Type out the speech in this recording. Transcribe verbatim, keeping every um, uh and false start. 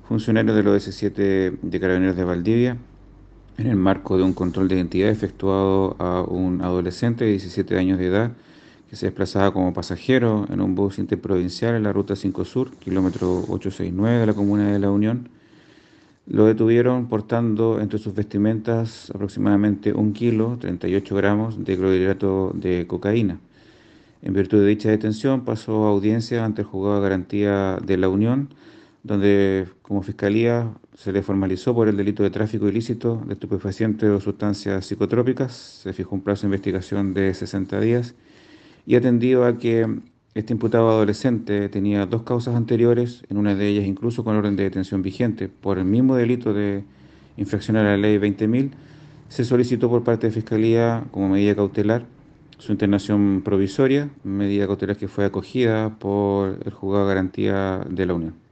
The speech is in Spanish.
funcionarios de los S siete de Carabineros de Valdivia, en el marco de un control de identidad efectuado a un adolescente de diecisiete años de edad que se desplazaba como pasajero en un bus interprovincial en la Ruta cinco Sur, kilómetro ochocientos sesenta y nueve de la Comuna de La Unión. Lo detuvieron portando entre sus vestimentas aproximadamente un kilo, treinta y ocho gramos de clorhidrato de cocaína. En virtud de dicha detención, pasó a audiencia ante el juzgado de garantía de La Unión, donde como fiscalía se le formalizó por el delito de tráfico ilícito de estupefacientes o sustancias psicotrópicas. Se fijó un plazo de investigación de sesenta días y atendido a que este imputado adolescente tenía dos causas anteriores, en una de ellas incluso con orden de detención vigente, por el mismo delito de infracción a la ley veinte mil, se solicitó por parte de Fiscalía como medida cautelar su internación provisoria, medida cautelar que fue acogida por el juzgado de garantía de la Unión.